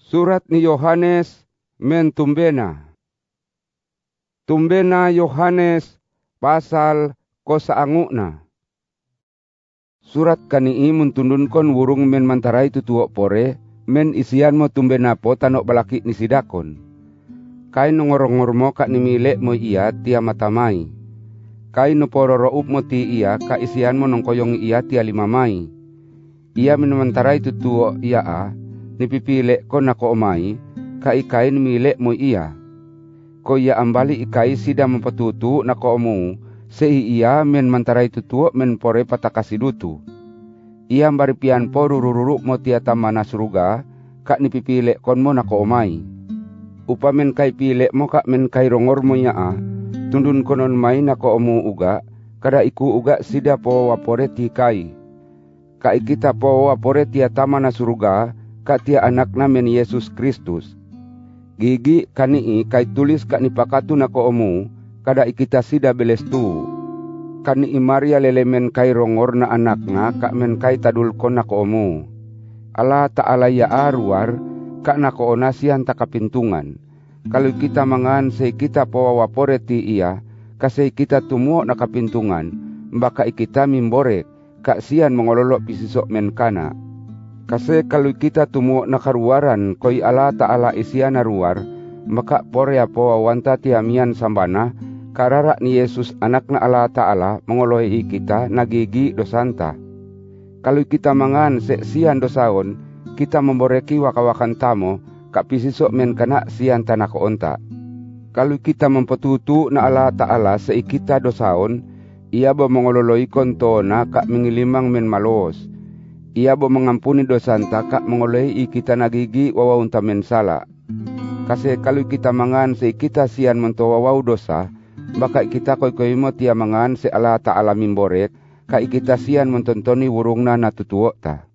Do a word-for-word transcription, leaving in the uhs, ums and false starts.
Surat ni Yohanes men tumbena. Tumbena Yohanes pasal ko saanguna. Surat kani imun tundun-kon wurung men mantarai tutuok pore, men isian mo tumbena po tanok balaki ni sidakon. Kai nongorongor mo kak ni milek mo iya tia matamai. Kai no pororoob mo ti iya kak isian mo nongkoyong iya tia limamai. Iya men mantarai tutuok iya a, nipipilek ko nako omai, ka ikai nimilek mo iya. Ko iya ambali ikai sida mempatutu nako omu, sei iya men mantarai tutuok men pore patakasidutu. Iya ambari pian po rurururuk mo tia tamana suruga, kak nipipilek kon mo nako omai. Upa men kai pilek mo kak men kai rongor mo iya a, tundun konon mai nako omu uga, kada iku uga sida po wapore ti kai. Kak ikita po wapore tia tamana suruga, kak tia anakna men Yesus Kristus. Gigi kani kai tulis kak ni pakatu nako omu, kada ikita sida belestu. Kani Maria lelemen kai rongor na anakna kak men kai tadul kon nako omu. Allah Ta'ala ya arwar kak nako onasian takapintungan. Kalau kita mangan sei kita po wapore ti iya, kasei kita tumuo nakapintungan, baka ikita mimborek kak sian mengololok pisisok men kana. Kasi kalau kita tumuo nakaruaran koi Allah Ta'ala isiana ruar, maka porea po wanta tiamian sambana, karara ni Yesus anakna Allah Ta'ala mengoloi kita nagigi dosanta. Kalau kita mangan seksian dosaon, kita memboreki wakawakan tamo, kak pisisok men kana sian tanah onta. Kalau kita mempetutu na Allah Ta'ala seikita dosaon, ia bo mengololoi kontona kak mengilimang men malos. Ia bo mengampuni dosanta kak mengolei kita nagigi wawaunta men sala. Kasi kalau kita mangan se kita sian mento wawau dosa, baka kita koi-koi mo tia mangan se Allah Ta'ala mimborek, kak kita sian mentontoni wurungna natutuok ta.